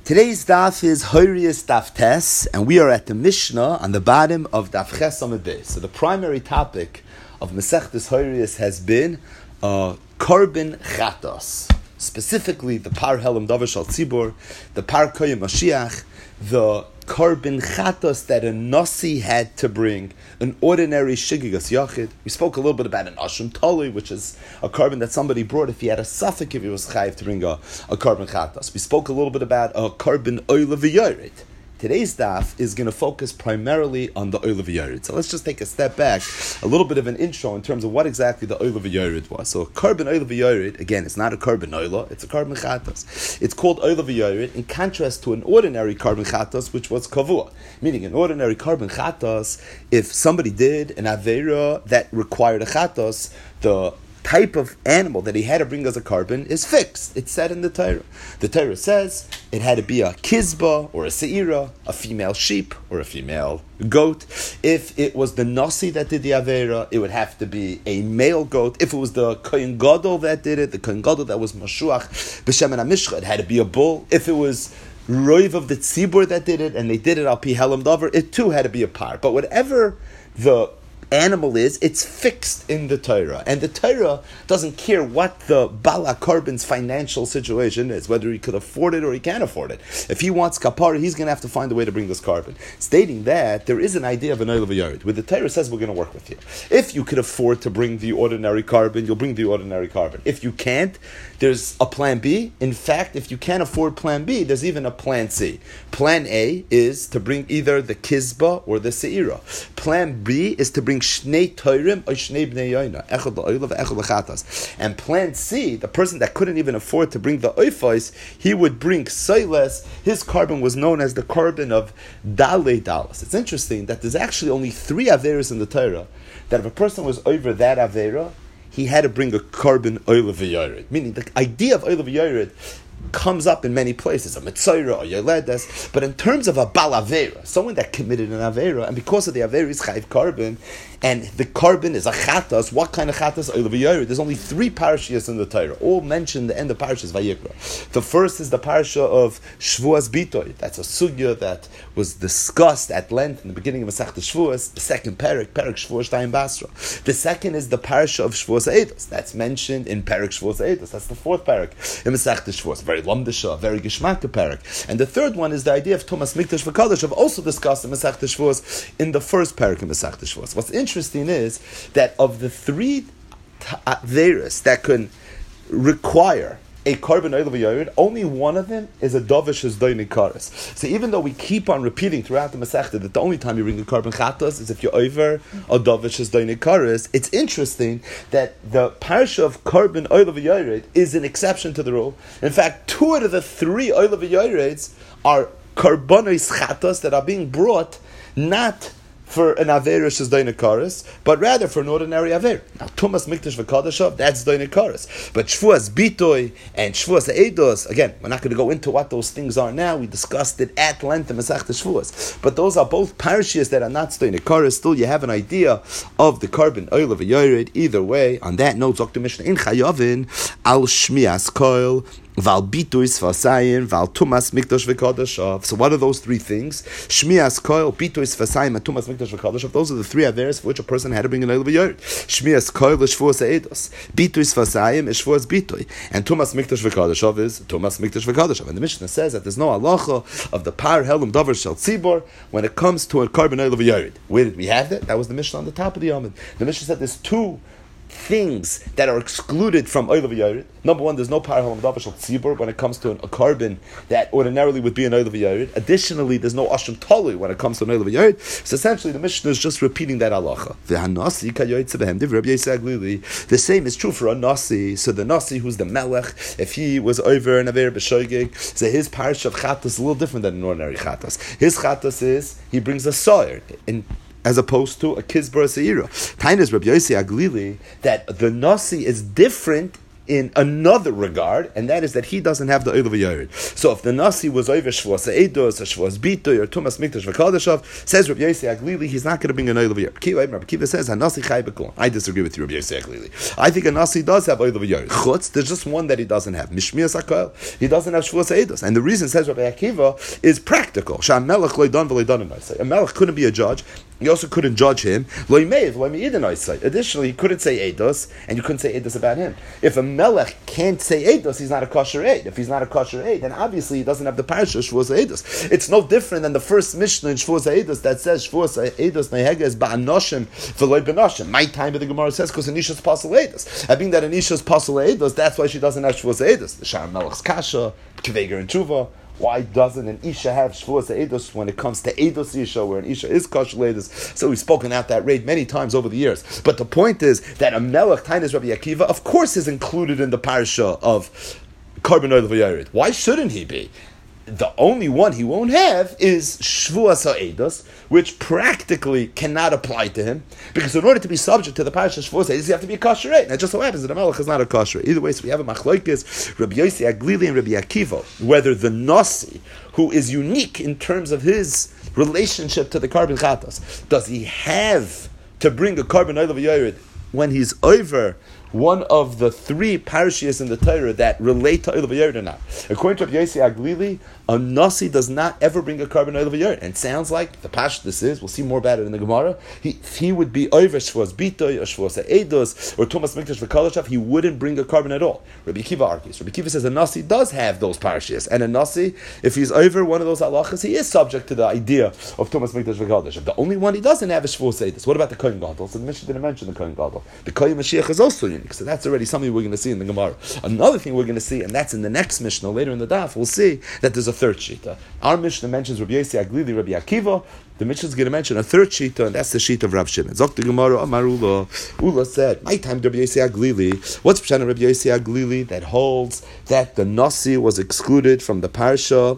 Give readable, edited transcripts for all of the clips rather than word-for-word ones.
Today's daf is Hoirius Daf Tes, and we are at the Mishnah on the bottom of Daf Ches Amud Beis. So the primary topic of Masechtas Hoirius has been Korban Chatos, specifically the Par Helam Davar Shal Tzibur, the Par Koyim Mashiach, the Korban Chatos that a Nasi had to bring, an ordinary Shigigas Yachid. We spoke a little bit about an Asham Tali, which is a carbon that somebody brought if he had a suffix, if he was chayiv to bring a Korban Chatos. We spoke a little bit about a Korban Oila V'Yored. Today's daf is going to focus primarily on the Oila V'Yored. So let's just take a step back, a little bit of an intro in terms of what exactly the Oila V'Yored was. So a Korban Oila V'Yored, again, it's not a Korban Oila, it's a Korban Chatos. It's called Oila V'Yored in contrast to an ordinary Korban Chatos, which was Kavua. Meaning an ordinary Korban Chatos, if somebody did an Aveira that required a Chatos, the type of animal that he had to bring as a carbon is fixed. It's said in the Torah. The Torah says it had to be a kizba or a seira, a female sheep or a female goat. If it was the nasi that did the avera, it would have to be a male goat. If it was the kohen gadol that did it, the kohen gadol that was mashuach b'shemen hamishcha, it had to be a bull. If it was roiv of the tzibur that did it, and they did it al pi helam davar, it too had to be a par. But whatever the animal is, it's fixed in the Torah. And the Torah doesn't care what the Bala Korban's financial situation is, whether he could afford it or he can't afford it. If he wants kapara, he's going to have to find a way to bring this carbon. Stating that, there is an idea of an Oila V'Yored, where the Torah says we're going to work with you. If you could afford to bring the ordinary carbon, you'll bring the ordinary carbon. If you can't, there's a plan B. In fact, if you can't afford plan B, there's even a plan C. Plan A is to bring either the kizba or the seira. Plan B is to bring shnei toirim or shnei bnei yoina, echad la'oila ve'echad l'chatas. And plan C, the person that couldn't even afford to bring the oifos, he would bring soiles. His carbon was known as the carbon of dalei dalas. It's interesting that there's actually only 3 averas in the Torah, that if a person was over that avera, he had to bring a carbon Oila V'Yored. Meaning the idea of Oila V'Yored comes up in many places, a Mitzayra or Yoledes, but in terms of a Bal Avera, someone that committed an Avera, and because of the Avera is Chayiv carbon, and the carbon is a Chatas, what kind of Chatas? Oila V'Yored. There's only 3 parashas in the Torah, all mentioned in the end of parashas Vayikra. The first is the parasha of Shvuas Bitoy. That's a sugya that was discussed at length in the beginning of Masechta Shvuas, the second parak Shvuas Tayim Basra. The second is the parasha of Shvuas Eidos. That's mentioned in parak Shvuas Eidos. That's the 4th parak in Masechta Shvuas. Very Lamdasha, very Geshmaka parak. And the third one is the idea of Tumas Mikdash V'Kadosh, I've also discussed in Masechta Shvuas in the first parak in Masechta Shvuas. What's interesting is that of the 3 averas that can require a carbon Oila V'Yored, only one of them is a dovish as doini kares. So even though we keep on repeating throughout the Masechta that the only time you bring a carbon chatos is if you're over a dovish as doini kares, it's interesting that the parsha of carbon Oila V'Yored is an exception to the rule. In fact, 2 out of the 3 Oila V'Yoreds are carbonis chatos that are being brought not for an Avera Shaz Dainakaris, but rather for an ordinary Avera. Now, Tumas Mikdash V'Kadashov, that's Dainakaris. But Shvuas Bitoy and Shvuas Eidos, again, we're not going to go into what those things are now. We discussed it at length in Masechta Shvuas. But those are both parashas that are not Dainakaris. Still, you have an idea of the carbon Oila V'Yored. Either way, on that note, Dr. Mishnah in Chayavin, Al Shmias Koil, Val bituis vasayim, val tumas mikdash v'kodashav. So what are those 3 things? Shmias koil, bituis vasayim, and tumas mikdash v'kodashav. Those are the 3 averes for which a person had to bring an Oila V'Yored. Shmias koil is shvuas eidos. Bituis vasayim is shvuas bitui. And tumas mikdash v'kodashav is tumas mikdash v'kodashav. And the Mishnah says that there's no halacha of the par helam davar shel tzibor when it comes to a carbon Oila V'Yored. Where did we have that? That was the Mishnah on the top of the Yomid. The Mishnah said there's 2 things that are excluded from Oila V'Yored. Number 1, there's no par helam davar shel tzibur when it comes to a carbon that ordinarily would be an Oila V'Yored. Additionally, there's no asham tali when it comes to an Oila V'Yored. So essentially, the Mishnah is just repeating that halacha. The same is true for a nasi. So the nasi who's the melech, if he was over an aver b'shoigig, so his parish of chatas is a little different than an ordinary chatas. His chatas is he brings a soyer in, as opposed to a kizbar seira. Tainas Rabbi Yossi Aglili that the nasi is different in another regard, and that is that he doesn't have the Oil of Yored. So if the Nasi was over Shvuas Eidos, or Shvuas Bitoy, or Tumas Mikdash V'Kadashav, says Rabbi Yossi Aglili, he's not going to bring an Oil of Yored. Rabbi Kiva says, Hanasi Chai B'Kulam. I disagree with you, Rabbi Yossi Aglili. I think a Nasi does have Oil of Yored. Chutz, there's just one that he doesn't have. Mishmias HaKoil. He doesn't have Shvuas Eidos. And the reason, says Rabbi Akiva, is practical. Shah Melech Loidan V'Loidan Anasai. A Melech couldn't be a judge. You also couldn't judge him. Additionally, he couldn't say Eidos, and you couldn't say Eidos about him. If a Melech can't say Eidos, he's not a kosher Eid. If he's not a kosher Eid, then obviously he doesn't have the parasha Shvuas Eidos. It's no different than the first Mishnah in Shvuas Eidos that says Shvuas Eidos Nehega is Ba'anoshim V'loi B'noshim. My time, but the Gemara says because Anisha's Pasal Eidos. I think that Anisha's Pasal Eidos, that's why she doesn't have Shvuas Eidos. The Shah Melech's Kasha, Kveger and Tshuva. Why doesn't an Isha have Shvuas Eidos when it comes to Eidos Isha, where an Isha is kosher Eidos? So we've spoken out that rate many times over the years. But the point is that a Melech, Tainas Rabbi Akiva, of course is included in the parasha of Karban Oil V'Yared. Why shouldn't he be? The only one he won't have is Shvuas HaEidos, which practically cannot apply to him, because in order to be subject to the parasha Shvuas HaEidos, you have to be a kosher Eid. And it just so happens that a Melech is not a kosher Eid. Either way, so we have a machlokes, Rabbi Yossi Aglili and Rabbi Akiva, whether the Nasi, who is unique in terms of his relationship to the Karban Chatas, does he have to bring a Karban Oil V'Yared when he's over one of the three parashiyas in the Torah that relate to Oil V'Yared or not? According to Rabbi Yossi Aglili, a Nasi does not ever bring a Karban Oil V'Yared. And it sounds like the Pash this is, we'll see more about it in the Gemara, he would be over Shvuas Bitoy, or Shvuas Eidos, or Tumas Mikdash V'Kadashav, he wouldn't bring a Karban at all. Rabbi Kiva argues. Rabbi Kiva says a Nasi does have those parashiyas. And a Nasi, if he's over one of those halachas, he is subject to the idea of Tumas Mikdash V'Kadashav. The only one he doesn't have is Shvuas Eidos. What about the Kohen Gadol? So the Mishnah didn't mention the Kohen Gadol. The Kohen Mashiach is also unique. So that's already something we're going to see in the Gemara. Another thing we're going to see, and that's in the next Mishnah, later in the Daf, we'll see that there's a third Shita. Our Mishnah mentions Rabbi Yossi Aglili, Rabbi Akiva. The Mishnah is going to mention a third Shita, and that's the Shita of Rav Shimon. Zok the Gemara, Amar Ula. Ula said, my time Rabbi Yossi Aglili. What's Pshan of Rabbi Yossi Aglili that holds that the Nasi was excluded from the Parsha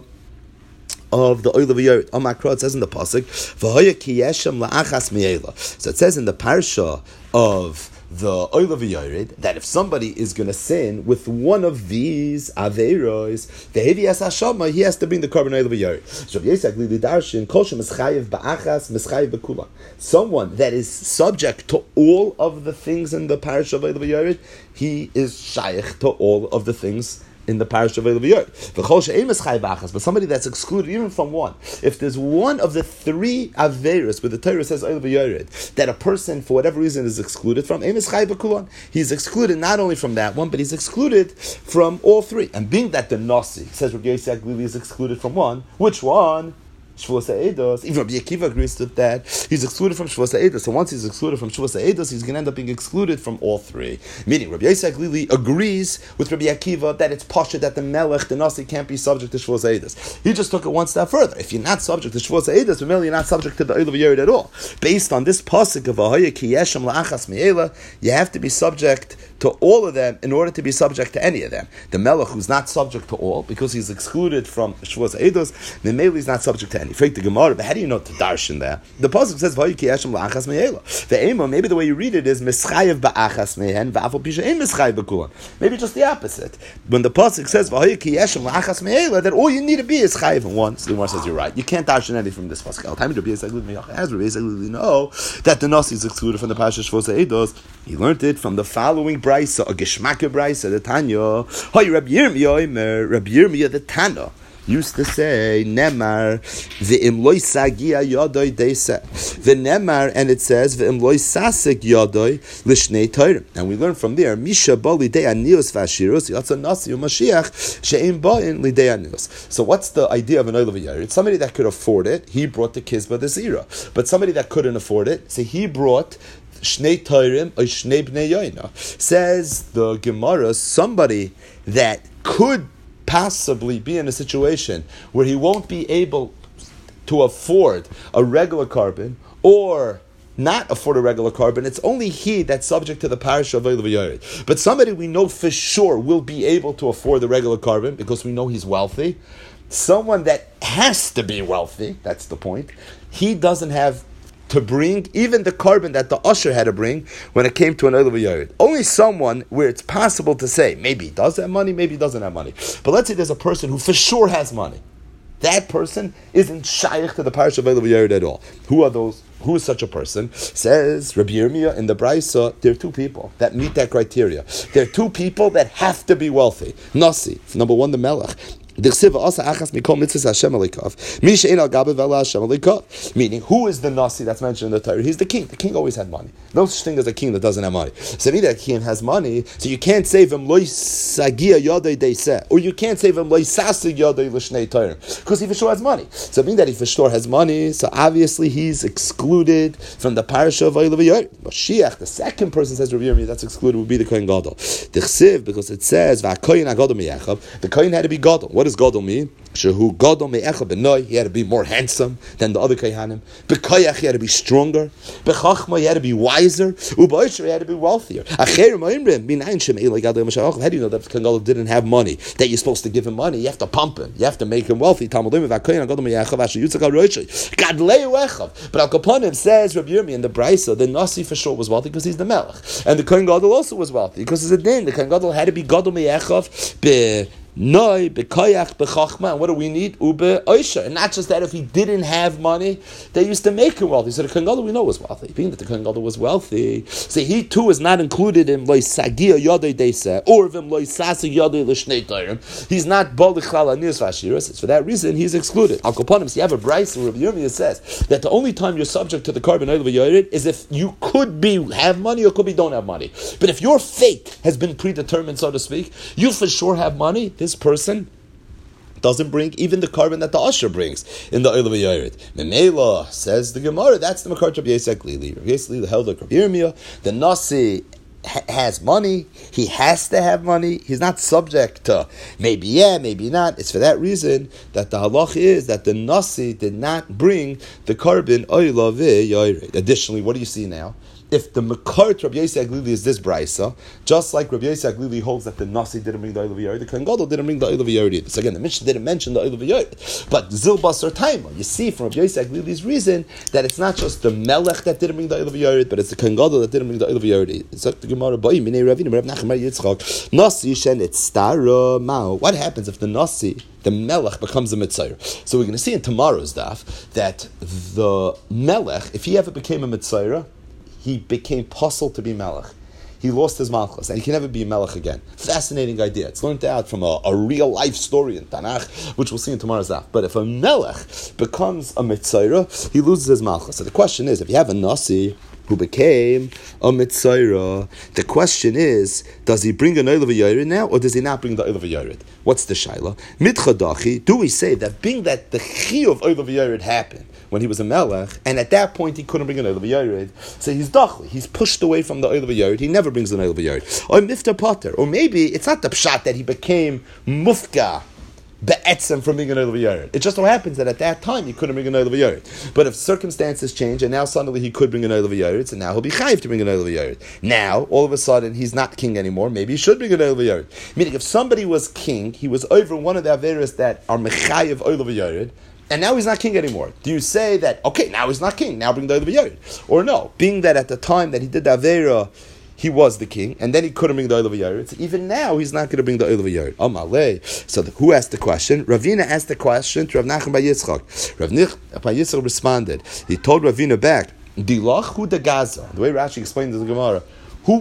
of the Oil of Yored? Amakra, it says in the pasuk, V'hoya ki yeshem la'achas mi'ela. So it says in the Parsha of the Oil of Yored that if somebody is going to sin with one of these Aveiros, the Hevias Hashama, he has to bring the Karban Oil of Yored. So someone that is subject to all of the things in the parish of Oil of Yored, he is shaykh to all of the things in the parish of Oil of Yored. But somebody that's excluded even from one, if there's one of the three Averis where the Torah says Oil of Yored, that a person for whatever reason is excluded from, he's excluded not only from that one, but he's excluded from all three. And being that the Nasi, says Rabbi Yossi Aglili, is excluded from one, which one? Shvuas Eidos. Even Rabbi Akiva agrees with that. He's excluded from Shvuas Eidos. So once he's excluded from Shvuas Eidos, he's going to end up being excluded from all three. Meaning, Rabbi Yossi Aglili agrees with Rabbi Akiva that it's pasha that the Melech, the Nasi, can't be subject to Shvuas Eidos. He just took it one step further. If you're not subject to Shvuas Eidos, you're not subject to the Oil of Yored at all. Based on this pasuk of Ahoya ki yeshem la'achas mi'ela, you have to be subject to all of them in order to be subject to any of them. The Melech, who's not subject to all, because he's excluded from Shvuas Eidos, the Melech is not subject to any. Fake the Gemara, but how do you know to darshan there? The pasuk says V'hoya ki yeshem la'achas mi'ela. The Ema, maybe the way you read it is Mischayev ba'achas mehen v'afal pisha ein Mischayev b'kulan. Maybe just the opposite. When the pasuk says V'hoya ki yeshem la'achas mi'ela, that all you need to be is chayev in one. So the Gemara says you're right. You can't darshan anything from this pasuk. As Rabbi Yossi Aglili know that the Nasi is excluded from the parasha Shvuas Eidos, he learned it from the following brayso, a Geshmaka brayso, the Tanya. Hoy Rabbi Yirmiyah the Tana used to say Nemar ve'im loy sagia yadoi deisa the Nemar, and it says ve'im loy sasik yadoi lishnei Torah. And we learn from there Misha ba lidei anios v'ashirus yatsa nasi u'mashiach she'im ba'in lidei anios. So what's the idea of an Oil of Yored? It's somebody that could afford it. He brought the Kizba the Zira. But somebody that couldn't afford it, so he brought Shnei Toirim or Shnei Bnei Yoina. Says the Gemara, somebody that could possibly be in a situation where he won't be able to afford a regular Karban or not afford a regular Karban, it's only he that's subject to the parish of Oil of Yored. But somebody we know for sure will be able to afford the regular Karban because we know he's wealthy. Someone that has to be wealthy, that's the point, he doesn't have to bring even the carbon that the usher had to bring when it came to an Olav Yared. Only someone where it's possible to say, maybe he does have money, maybe he doesn't have money. But let's say there's a person who for sure has money. That person isn't shaykh to the parish of Olav Yared at all. Who are those? Who is such a person? Says Rabbi Yirmiyah in the Braisa, there are two people that meet that criteria. There are two people that have to be wealthy. Nasi, number one, the Melech. Meaning, who is the Nasi that's mentioned in the Torah? He's the king. The king always had money. No such thing as a king that doesn't have money. So meaning that king has money, so you can't save him or you can't save him because he for sure has money. So meaning that he for sure has money, so obviously he's excluded from the parasha of Olav Yared. Mashiach, the second person, says Rabbi Yirmiyah, that's excluded would be the Kohen Gadol. Because it says the Kohen had to be Gadol. What does Gadol mean? Shehu Gadol me'echad b'noi, he had to be more handsome than the other Kohanim. B'koyach, he had to be stronger. B'chachma, he had to be wiser. U'b'oisher, he had to be wealthier. Acherim ha'imrim, minayin sheme'il gadol masha'achov. How do you know that the Kohen Gadol didn't have money? That you're supposed to give him money? You have to pump him. You have to make him wealthy. Talmud limit v'koyin gadol me'echad v'asher yitzak ha'roishi. Gadlei u'echav. But Al Kaponim says Rabbi Yirmiyah in the Braisa, the Nasi for sure was wealthy because he's the Melech, and the Kohen Gadol also was wealthy because it's a din. The Kohen Gadol had to be gadol me'echav Noi, bekoyach, bechachma, and what do we need? Ube oisha. And not just that, if he didn't have money, they used to make him wealthy. So the Kohen Gadol we know was wealthy. Being that the Kohen Gadol was wealthy, so he too is not included in loy sagia yodei deisa, or vim loy sasa yodei l'shnei torim. He's not bol l'chal aniyas v'ashiras. It's for that reason he's excluded. Al Kaponim, so you have a Braisa where Rabbi Yirmiyah says that the only time you're subject to the carbon Olav Yared is if you could be have money or could be don't have money. But if your fate has been predetermined, so to speak, you for sure have money. This person doesn't bring even the carbon that the usher brings in the Olav Yared. Memela, says the Gemara, that's the Makar Rabbi Yisek Lili. Rabbi Yisek Lili held like Rabbi Yirmiyah. The Nasi has money, he has to have money, he's not subject to maybe yeah, maybe not. It's for that reason that the halach is that the Nasi did not bring the carbon Olav Yared. Additionally, what do you see now? If the Makar Rabbi Yisek Lili is this Braisa, just like Rabbi Yisek Lili holds that the Nasi didn't bring the Olav Yared, the Kohen Gadol didn't bring the Olav Yared. So again, the Mishnah didn't mention the Olav Yared, but Zilbas or Taima. You see from Rabbi Yisek Lili's reason that it's not just the Melech that didn't bring the Olav Yared, but it's the Kohen Gadol that didn't bring the Olav Yared. So the Gemara, Nasi shen itztara mao. What happens if the Nasi, the Melech, becomes a Mitzayr? So we're going to see in tomorrow's daf that the Melech, if he ever became a Mitzayr, he became puzzled to be Melech. He lost his Malchus, and he can never be Melech again. Fascinating idea. It's learned out from a real life story in Tanakh, which we'll see in tomorrow's daf. But if a Melech becomes a Mitzayra, he loses his Malchus. So the question is, if you have a Nasi who became a Mitzayra, the question is, does he bring an Olav Yared now, or does he not bring the Olav Yared? What's the Shaila? Mitchadachi, do we say that being that the Chi of Olav Yared happened when he was a Melech, and at that point he couldn't bring an Olav Yared, so he's dachli, he's pushed away from the Olav Yared, he never brings an Olav Yared. Or Mifta Potter, or maybe it's not the pshat that he became Mufka be'etzem from being an Olav Yared. It just so happens that at that time he couldn't bring an Olav Yared. But if circumstances change and now suddenly he could bring an Olav Yared, so now he'll be chayiv to bring an Olav Yared. Now, all of a sudden, he's not king anymore, maybe he should bring an Olav Yared. Meaning, if somebody was king, he was over one of the averos that are mechayiv Olav Yared, and now he's not king anymore. Do you say that, okay, now he's not king, now bring the Olav Yared? Or no, being that at the time that he did the avera, he was the king, and then he couldn't bring the Olav Yared. So even now, he's not going to bring the Olav Yared. Amalei. So who asked the question? Ravina asked the question to Rav Nachman bar Yitzchak. Rav Nachman bar Yitzchak responded. He told Ravina back, Dilach hu de Gaza. The way Rashi explained to the Gemara, who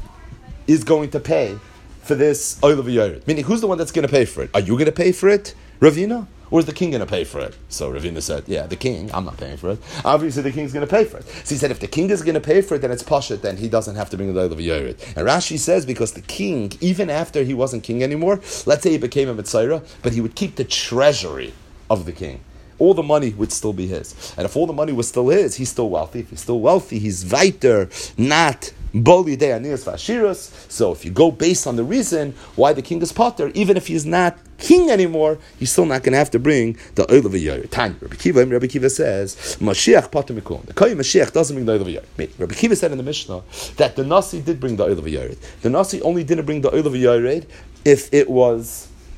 is going to pay for this Olav Yared? Meaning, who's the one that's going to pay for it? Are you going to pay for it, Ravina? Or is the king going to pay for it? So Ravina said, yeah, the king, I'm not paying for it. Obviously the king's going to pay for it. So he said, if the king is going to pay for it, then it's Pashat, then he doesn't have to bring the Olav Yared. And Rashi says, because the king, even after he wasn't king anymore, let's say he became a Mitzayra, but he would keep the treasury of the king. All the money would still be his. And if all the money was still his, he's still wealthy. If he's still wealthy, he's weiter, not boli de aniyas v'ashiras. So if you go based on the reason why the king is potter, even if he's not king anymore, he's still not going to have to bring the Olav Yared. Tanya, Rabbi Kiva says, Mashiach potter mikol. The Kohen Mashiach doesn't bring the Olav Yared. Rabbi Kiva said in the Mishnah that the Nasi did bring the Olav Yared. The Nasi only didn't bring the Olav Yared if it was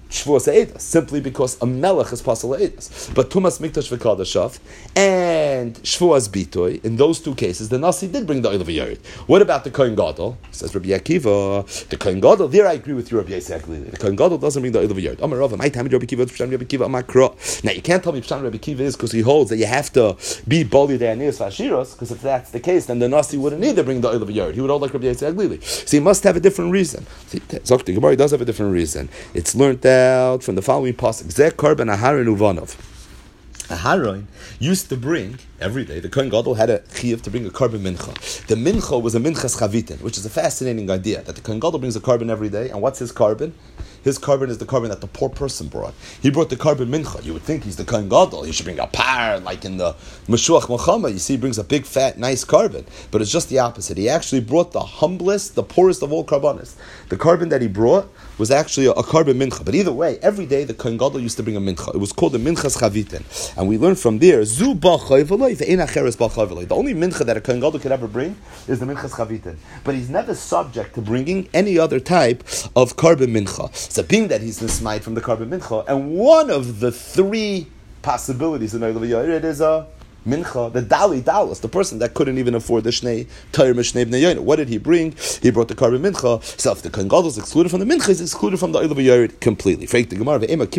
Shvuas Eidos, simply because a melech is pasal Eidos. But Tumas Mikdash v'Kadashav and Shvuas Bitoy, in those two cases, the Nasi did bring the Oil of Yerid. What about the Kohen Gadol? Says Rabbi Akiva, the Kohen Gadol, there I agree with you, Rabbi Yisrael. The Kohen Gadol doesn't bring the Oil of Yerid. Amar Rava, my time Rabbi Akiva, Pshan Rabbi Akiva, Amakra. Now you can't tell me Pshan Rabbi Akiva is because he holds that you have to be Boli De'anias Vashiros, because if that's the case, then the Nasi wouldn't either bring the Oil of Yerid. He would hold like Rabbi Yisrael. So he must have a different reason. Zok the Gemara does have a different reason. It's learned out from the following pasuk: Zeh Karban Aharon Uvanov. Aharon used to bring every day. The Kohen Gadol had a chiyuv to bring a carbon mincha. The mincha was a minchas chavitin, which is a fascinating idea that the Kohen Gadol brings a carbon every day. And what's his carbon? His carbon is the carbon that the poor person brought. He brought the carbon mincha. You would think he's the Kohen Gadol. He should bring a par, like in the Meshuach Muhammad. You see, he brings a big, fat, nice carbon. But it's just the opposite. He actually brought the humblest, the poorest of all carbonis. The carbon that he brought was actually a carbon mincha. But either way, every day the Kohen Gadol used to bring a mincha. It was called the minchas chavitin. And we learn from there, Zu b'chayv'loi ve'en acheres b'chayv'loi. The only mincha that a Kohen Gadol could ever bring is the minchas chavitin. But he's never subject to bringing any other type of carbon mincha. So being that he's nismait from the carbon mincha, and one of the three possibilities in Oil Yerid is a mincha, the dali dalas, the person that couldn't even afford the shnei tayr mishnei bnei yoyna. What did he bring? He brought the carbon mincha. So if the Kohen Gadol is excluded from the mincha, he's excluded from the Oil Yerid completely. Maybe the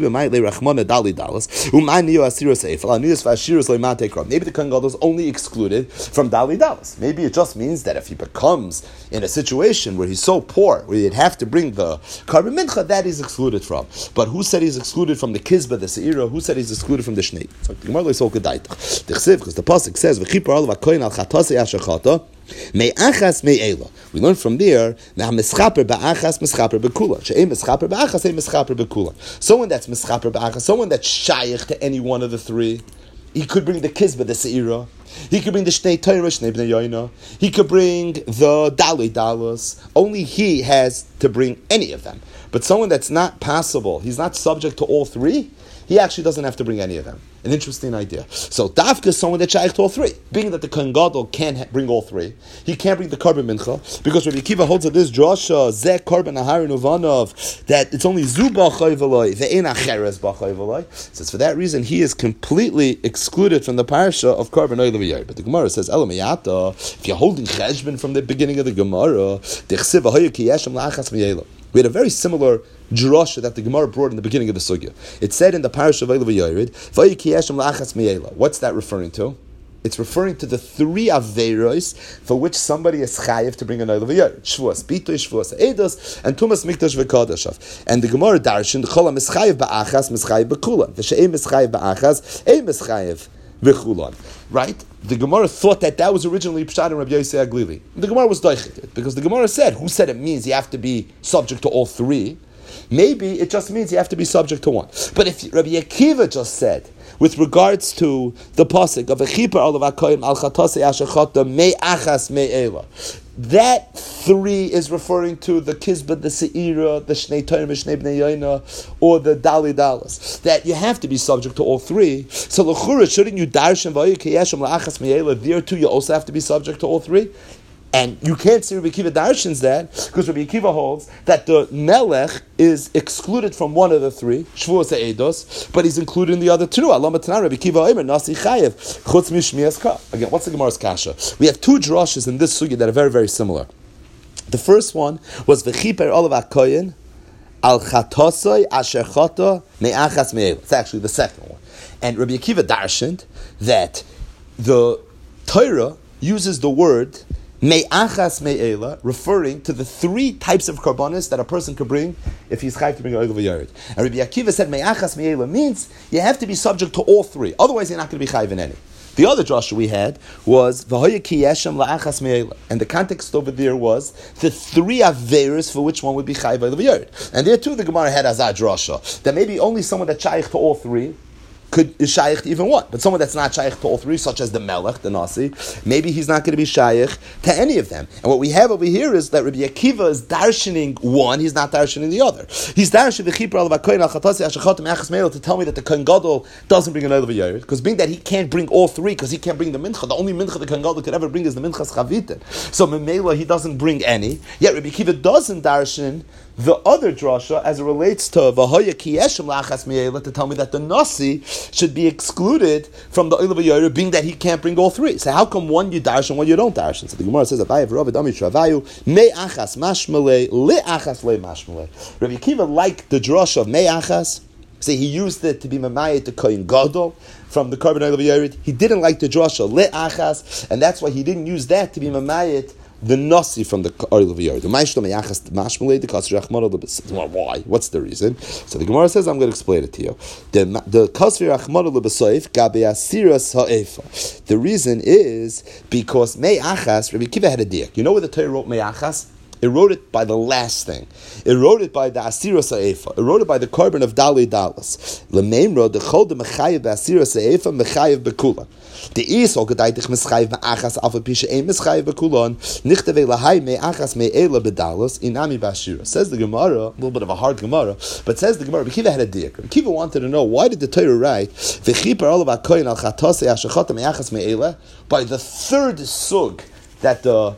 Kohen Gadol is only excluded from dali dalas. Maybe it just means that if he becomes in a situation where he's so poor, where he'd have to bring the carbon mincha, that he's excluded from. But who said he's excluded from the kizba, the seira? Who said he's excluded from the shnei? So the Gemara is so gedaitach. Because the pasuk says, "V'chipar alav hakoyin al chatase ashachata me'achas me'ela." We learn from there, "Me'amischaper ba'achas mischaper b'kula." She'em mischaper ba'achas, em mischaper b'kula. Someone that's mischaper ba'achas, someone that's shaykh to any one of the three, he could bring the kizba, the seira. He could bring the shnei Torah, shnei bnei yoyna. He could bring the dalei dalos. Only he has to bring any of them. But someone that's not passable, he's not subject to all three, he actually doesn't have to bring any of them. An interesting idea. So Dafka is someone that's shaykh to all three. Being that the Kohen Gadol can't bring all three, he can't bring the carbon mincha, because Rabbi Akiva holds that this drasha, Zeh Karban Aharon Uvanov, that it's only Zu b'chayv'loi, ve'en acheres b'chayv'loi. Says for that reason, he is completely excluded from the parsha of carbon Oil Yerid. But the Gemara says, Elamiyata, if you're holding cheshbon from the beginning of the Gemara, Dechsiv v'hoyu ki yeshem la'achas miyela. We had a very similar drasha that the Gemara brought in the beginning of the sugya. It said in the parish of Oil Yerid, "V'yi ki yeshem la'achas miyela." What's that referring to? It's referring to the three averos for which somebody is chayiv to bring an Oil Yerid: Shvuas Bitoy, Shvuas Eidos, and Tumas Mikdash v'Kadashav. And the Gemara darshan, "Cholam mischayiv ba'achas, mischayiv b'kulan. V'she'em mischayiv ba'achas, ein mischayiv b'kulan." Right? The Gemara thought that was originally Pshat and Rabbi Yosei Aglili. The Gemara was doichet, because the Gemara said, who said it means you have to be subject to all three? Maybe it just means you have to be subject to one. But if Rabbi Akiva just said, with regards to the pasuk of Echipar alav hakoyin al chatase ashachata me'achas me'ela, that three is referring to the kizba, the seira, the shnei Torah, shnei bnei yoyna, or the dali dalas. That you have to be subject to all three. So l'chura, shouldn't you darshan v'ayu kiyeshem la'achas me'ela? There too, you also have to be subject to all three. And you can't say Rabbi Akiva darshans that, because Rabbi Akiva holds that the melech is excluded from one of the three, Shvuas Eidos, but he's included in the other two. Allah Matanan, Rabbi Akiva Omer, Nasi Chayev, Chutz Mishmias Ka. Again, what's the Gemara's kasha? We have two drashes in this sugya that are very, very similar. The first one was V'chiper olav hakoyin al chatosoi asher chata me'achas me'el. It's actually the second one. And Rabbi Akiva darshaned that the Torah uses the word me'achas me'ela, referring to the three types of karbonis that a person could bring if he's chayv to bring Oil Yerid. And Rabbi Akiva said me'achas me'ela means you have to be subject to all three. Otherwise, you're not going to be chayv in any. The other drasha we had was v'hoya ki yeshem la'achas me'ela, and the context over there was the three averos for which one would be chayv Oil Yerid. And there too, the Gemara had azad drasha that maybe only someone that's shaykh to all three is shaykh to even one. But someone that's not shaykh to all three, such as the melech, the nasi, maybe he's not going to be shaykh to any of them. And what we have over here is that Rabbi Akiva is darshaning one, he's not darshaning the other. He's darshaning the chipra al vakoyin al chatasi ashachatim achas me'el to tell me that the Kohen Gadol doesn't bring an Oil Yerid, because being that he can't bring all three, because he can't bring the mincha, the only mincha the Kohen Gadol could ever bring is the minchas chavitin. So Memela, he doesn't bring any. Yet Rabbi Akiva doesn't darshan The other drasha, as it relates to V'hoya ki yeshem la'achas me'ela, to tell me that the nasi should be excluded from the oil of Yored, being that he can't bring all three. So how come one you darshan, one you don't darshan? So the Gemara says, Abaye v'Rav Dami Travayu me'achas mashmalei le'achas le'mashmalei. Rabbi Akiva liked the drasha of me'achas. So he used it to be mamayit to koyin gadol from the carbon oil of Yored. He didn't like the drasha le'achas, and that's why he didn't use that to be mamayit the nasi from the oil of Yored. Why? What's the reason? So the Gemara says, I'm going to explain it to you. The reason is because me'achas, Rabbi Akiva had a diak. You know where the Torah wrote me'achas? It wrote it by the last thing. It wrote it by the Asira Sa'efa. It wrote it by the carbon of Dali Dalas. L'meimro, the chol de mechayev b'Asira Sa'efa, mechayev b'kula. The isol gedaytich meschayev me'achas alfa pisha ein meschayev b'kulon, nichtevei lahai me'achas me'ela b'dalas, inami b'Asira. Says the Gemara, a little bit of a hard Gemara, but says the Gemara, Kiva had a diak. Kiva wanted to know, why did the Torah write, v'chipar olav ha'koyin al chatase ha'shachata me'achas me'ela, by the third sug that the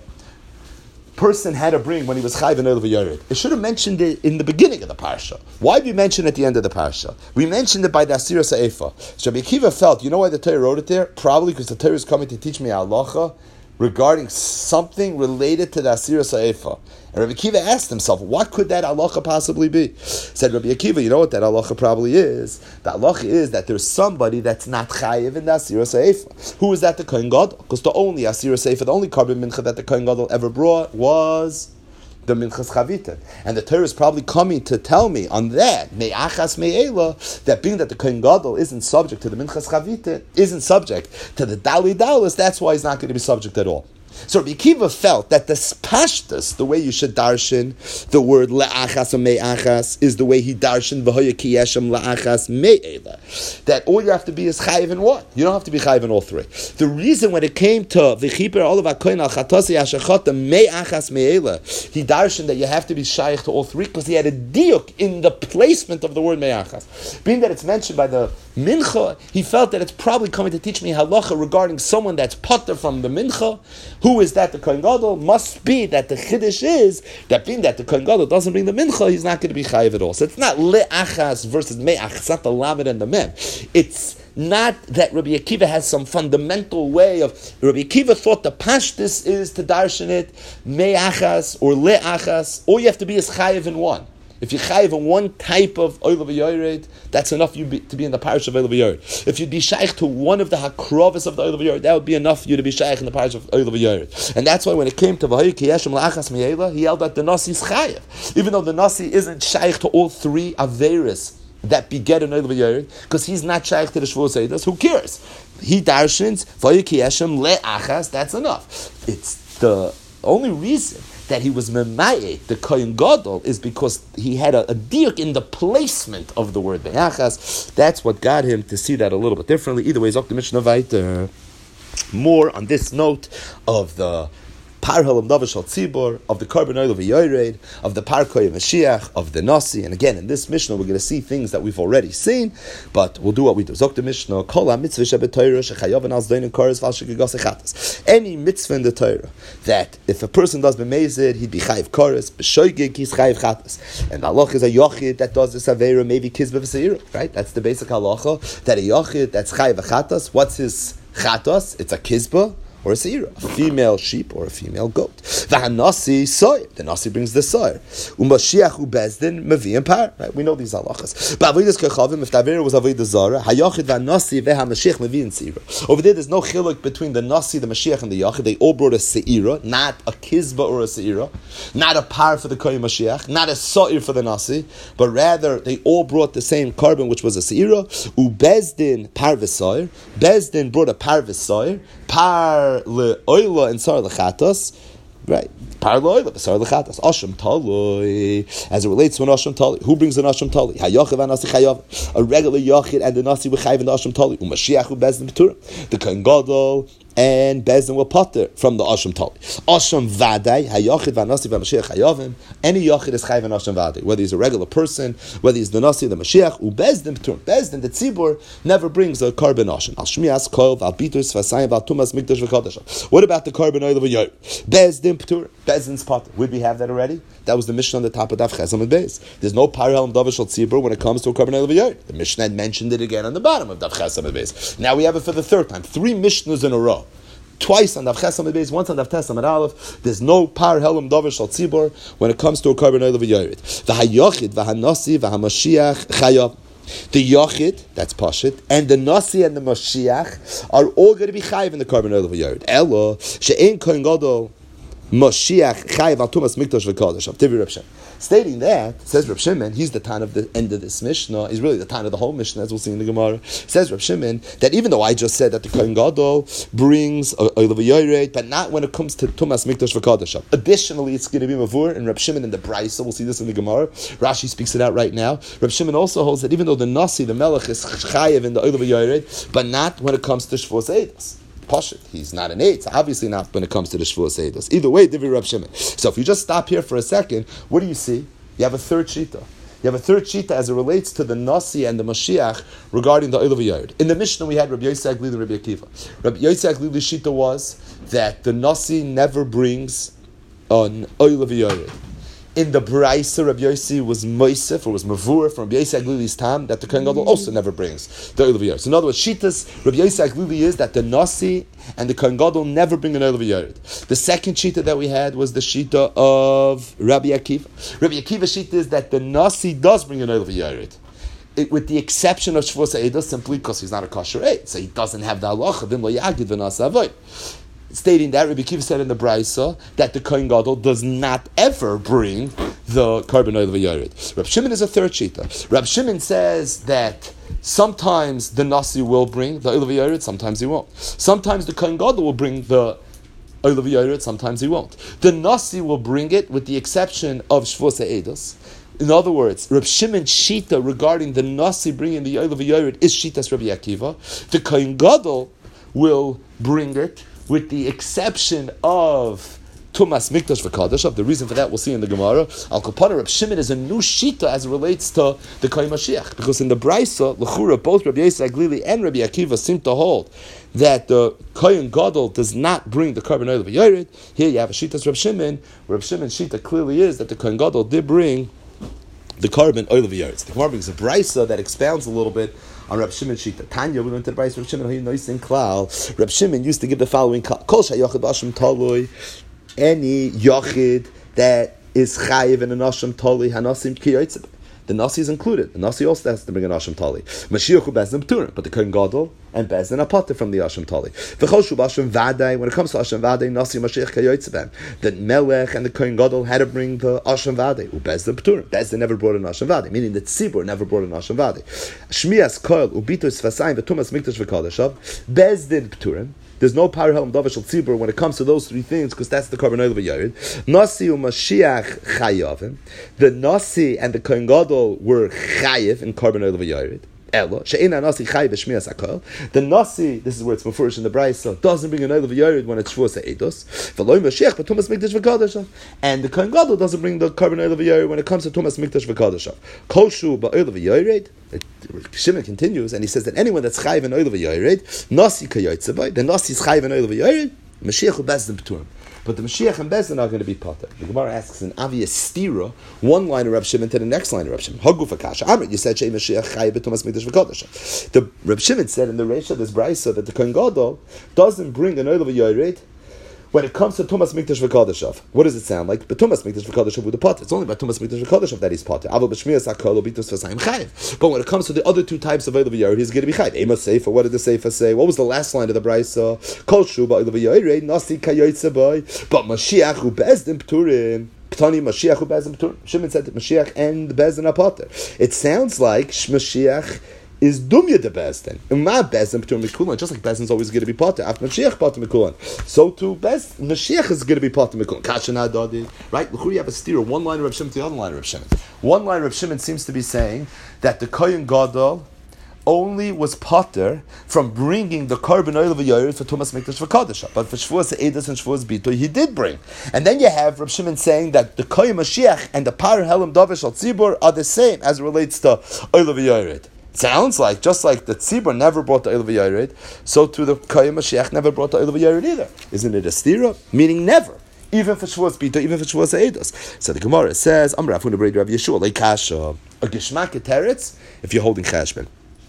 person had to bring when he was chayv and oil of Yored. It should have mentioned it in the beginning of the parsha. Why did we mention it at the end of the parsha? We mentioned it by the Asira Sa'efa. So Rabbi Akiva felt, you know why the Torah wrote it there? Probably because the Torah is coming to teach me halacha regarding something related to the Asira Sa'efa. And Rabbi Akiva asked himself, what could that halacha possibly be? Said Rabbi Akiva, you know what that halacha probably is? The halacha is that there's somebody that's not chayiv in the Asira Sa'efa. Who is that? The Kohen Gadol? Because the only Asira Sa'efa, the only carbon mincha that the Kohen Gadol ever brought was the Minchas Chavita. And the Torah is probably coming to tell me on that, me'achas me'ela, that being that the Kohen Gadol isn't subject to the Minchas Chavita, isn't subject to the Dali Dalas, that's why he's not going to be subject at all. So Rabbi Akiva felt that the pashtus, the way you should darshan the word le'achas or me'achas, is the way he darshan v'hoya ki yeshem le'achas me'ela. That all you have to be is chayiv in one. You don't have to be chayiv in all three. The reason when it came to v'chiper olav ha'koyin al chatasi ha'shachata me'achas me'ela, he darshan that you have to be shaykh to all three because he had a diuk in the placement of the word me'achas. Being that it's mentioned by the mincha, he felt that it's probably coming to teach me halacha regarding someone that's potter from the mincha. Who is that? The Kohen Gadol? Must be that the chiddush is that being that the Kohen Gadol doesn't bring the mincha, he's not going to be chayiv at all. So it's not le'achas versus me'achas. It's not the lamed and the mem. It's not that Rabbi Akiva has some fundamental way of. Rabbi Akiva thought the pashtus is to darshan it me'achas or le'achas. All you have to be is chayiv in one. If you chayiv in one type of oil of Yored, that's enough to be in the parish of oil of Yored. If you be shaykh to one of the hakrovis of the oil of Yored, that would be enough for you to be shaykh in the parish of oil of Yored. And that's why when it came to V'hoya ki yeshem le'achas me'ela, he held that the nasi is chayiv, even though the nasi isn't shaykh to all three averis that beget an oil of Yored, because he's not shaykh to the shvuos eidos. Who cares? He darshins V'hoya ki yeshem le'achas. That's enough. It's the only reason that he was memayeh, the Kohen Gadol, is because he had a diuk in the placement of the word me'achas. That's what got him to see that a little bit differently. Either way, Zok the Mishnah Vayter. More on this note of the Parhalam Davashal Tzibor, of the carbon oil of Yored, of the Parkoy of Mashiach, of the Nasi. And again, in this Mishnah, we're going to see things that we've already seen, but we'll do what we do. Zok the Mishnah, Kol ha-mitzvah shebetoira shechayav and alzdoin and koros val shegigos echatas. Any mitzvah in the Torah, that if a person does b'mezid, he'd be chayiv koros, b'shoigig, he's chayiv chatas. And the halacha is a yochid that does this avera, maybe kizba v'seira, right? That's the basic halacha, that a yochid that's chayiv chatas, what's his chatas? It's a kizba, or a seira, a female sheep or a female goat. V'hanasi soyer, the nasi brings the soyer. U'mashiach u'bezdin mevi'im par. Right, we know these halachas. But avodas kechavim, if the avera was avodah zara, hayachid v'hanasi v'hamashiach mevi'im seira. Over there, there's no chiluk between the nasi, the mashiach, and the yachid. They all brought a seira, not a kizba or a seira, not a par for the kohen mashiach, not a soyer for the nasi, but rather they all brought the same carbon, which was a seira. U'bezdin par v'soyer. Bezdin brought a par v'soyer. Par le'oila and sar lechatos, right? Par le'oila, sar lechatos. Asham taloi, as it relates to an asham taloi. Who brings an asham taloi? Hayachiv anasi chayav. A regular yachid and the nasi were chayiv in the asham taloi. Umashiach ubezdin b'turim. The Kohen Gadol and Bezdin will potter from the Asham Tali. Asham Vadai, Hayachid Vanasi Vamashiach Hayavim. Any Yachid is Chayv and Asham Vadai, whether he's a regular person, whether he's the Nasi, the Mashiach, U Bezdin Ptur. Bezdin, the Tzibur, never brings a carbon Asham. Al Shmias Kol, Val Bitus, Vasayim, Val Tumas, Mikdash, Vakadash. What about the carbon oil of a Yor? Bezdin Ptur. Bezdin's potter. Would we have that already? That was the Mishnah on the top of Daf Chesam and Beis. There's no Parhel Davish al Tzibur when it comes to a carbon oil of a Yor. The Mishnah had mentioned it again on the bottom of Daf Chesam and Beis. Now we have it for the third time. 3 Mishnahs in a row. Twice on Daf Chesam and Beis, once on Daf Tesam and Aleph. There's no par helam davar shal tzibor when it comes to a carbon oil of a yored. V'hayachid, v'hanasi, v'hamashiach chayav. The Yachid, that's Pashit, and the Nasi and the Mashiach are all going to be chayiv in the carbon oil of a yored. Elo she'ein kohen gadol Mashiach chayiv al tumas mikdash v'kodesh. Of Tivi Reb Shimon. Stating that, says Reb Shimon, he's the Tan of the end of this Mishnah, he's really the Tan of the whole Mishnah, as we'll see in the Gemara. Says Reb Shimon, that even though I just said that the Kohen Gadol brings oil of a yored, but not when it comes to Tumas Mikdash V'Kodesh. Additionally, it's going to be Mavur, and Reb Shimon in the Brisa, we'll see this in the Gemara. Rashi speaks it out right now. Reb Shimon also holds that even though the Nasi, the Melech, is chayiv in the oil of a yored, but not when it comes to Shvuos Eidos. Pashit. He's not an eight, so obviously not when it comes to the Shvuos Eidos. Either way, Divrei Reb Shimon. So if you just stop here for a second, what do you see? You have a third shita. You have a third shita as it relates to the Nasi and the Mashiach regarding the oil of a yored. In the Mishnah we had Rabbi Yosef Glili and Rabbi Akiva. Rabbi Yosef Glili's shita was that the Nasi never brings an oil of a yored. In the Braisa, Rabbi Yossi was Moisef, or was Mavur from Rabbi Yosef Glili's Tam, that the Kohen Gadol also never brings the oil of a yored. So in other words, Shitas, Rabbi Yosef Glili is that the Nasi and the Kohen Gadol never bring an oil of a yored. The second Shita that we had was the Shita of Rabbi Akiva. Rabbi Akiva's Shita is that the Nasi does bring an oil of a yored. With the exception of Shvuos Eidos, simply because he's not a kosher eight, so he doesn't have the halacha, v'im lo yagid v'nasa avoid. Stating that Rabbi Akiva said in the Brisa that the Kohen Gadol does not ever bring the carbon oil of a yored. Reb Shimon is a third shita. Reb Shimon says that sometimes the Nasi will bring the oil of a yored, sometimes he won't. Sometimes the Kohen Gadol will bring the oil of a yored, sometimes he won't. The Nasi will bring it with the exception of Shvuos Eidos. In other words, Reb Shimon's shita regarding the Nasi bringing the oil of a yored is shitas Rabbi Akiva. The Kohen Gadol will bring it with the exception of Tumas Mikdash V'Kadosh. The reason for that we'll see in the Gemara. Al Kapana, Reb Shimon is a new shita as it relates to the Kohen Mashiach, because in the Brisa, L'chura, both Rabbi Yosef Glili and Rabbi Akiva seem to hold that the Kohen Gadol does not bring the carbon oil of a yored. Here you have a shita Reb Shimon. Reb Shimon's shita clearly is that the Kohen Gadol did bring the carbon oil of a yored. The Gemara brings a Brisa that expounds a little bit on Reb Shimon Shita. Tanya, we went to the Brisa Reb Shimon, Reb Shimon used to give the following klal. Kol shayachid b'asham talui, any yachid that is chayiv in an asham talui, hanasim kiyotzeb. The Nasi is included. The Nasi also has to bring an Asham Tali. Mashiach u Bezdin P'turim, but the Kohen Gadol and Bezdin are potter from the Asham Tali. V'choshu b'Asham Vadai, when it comes to Asham Vadai, Nasi Mashiach kayotzebem. The Melech and the Kohen Gadol had to bring the Asham Vadai. U Bezdin P'turim. Bezdin never brought an Asham Vadai, meaning that Tzibur never brought an Asham Vadai. Shmias Koil ubitus Vasayim v'Tumas Mikdash v'Kadeshav. Bezdin P'turim. There's no power helam davar shel tzibur when it comes to those three things, because that's the carbon oil of a yored. Nasi u Mashiach chayavim. The Nasi and the Kohen Gadol were chayiv in carbon oil of a yored. Elo she'ina Nasi chayiv v'shmias hakol. The Nasi, this is where it's mafurish in the Brisa, doesn't bring an oil of a yored when it's shvuos eidos. V'loy Mashiach but Tumas Mikdash v'Kadeshav. And the Kohen Gadol doesn't bring the carbon oil of a yored when it comes to Tumas Mikdash v'Kadeshav. Koshu ba'oil of a yored. Shimon continues, and he says that anyone that's chayiv in oil of a yored, Nasi kayotzebay, the Nasi is chayiv in oil of a yored, Mashiach u Bezdin P'turim. But the Mashiach and Bezdin are going to be potter. The Gemara asks an obvious stira, one line of Reb Shimon to the next line of Reb Shimon. Haguf Akasha Amrit, you said Shei Mashiach chayiv b'Tumas Mikdash v'Kodesh. The Reb Shimon said in the Reisha this Brisa that the Kohen Gadol doesn't bring an oil of a yored when it comes to Tumas Mikdash v'Kadeshav. What does it sound like? But Tumas Mikdash v'Kadeshav with the potter. It's only by Tumas Mikdash v'Kadeshav that he's potter. But when it comes to the other two types of oil of a yored, he's going to be chayiv. Ema Seifa, what did the Seifa say? What was the last line of the Brisa? Kol shu ba'oil of a yored, nasi kayotzebay, but Mashiach u Bezdin P'turim. P'tani Mashiach u Bezdin P'turim. Shimon said that Mashiach and the Bezdin are potter. It sounds like Mashiach is dumya de Bezdin. Ma Bezdin P'turim Mikulan, just like Bezdin's always going to be potter. After Mashiach potter Mikulan, so too Mashiach is going to be potter Mikulan. Kashana Dadi, right? Look, you have a steer. One line of Reb Shimon to the other line of Reb Shimon. One line of Reb Shimon seems to be saying that the Kohen Gadol only was potter from bringing the carbon oil of a Yair for Tumas Mikdash V'Kadisha. But for Shavuos Eidos and Shavuos Bito, he did bring. And then you have Reb Shimon saying that the Koyim Mashiach and the Par Helam Davish al Tzibur are the same as it relates to oil of a Yair. Sounds like, just like the Tzibur never brought the oil of a Yair, so too the Koyim Mashiach never brought the oil of a Yair either. Isn't it a stira? Meaning never. Even for Shavuos Bito, even for Shavuos Eidos. So the Gemara says, Am Rav Huna B'Rei Rav Yeshua, Leikasha, a Geshmak Teretz, if you're holding Cheshbon.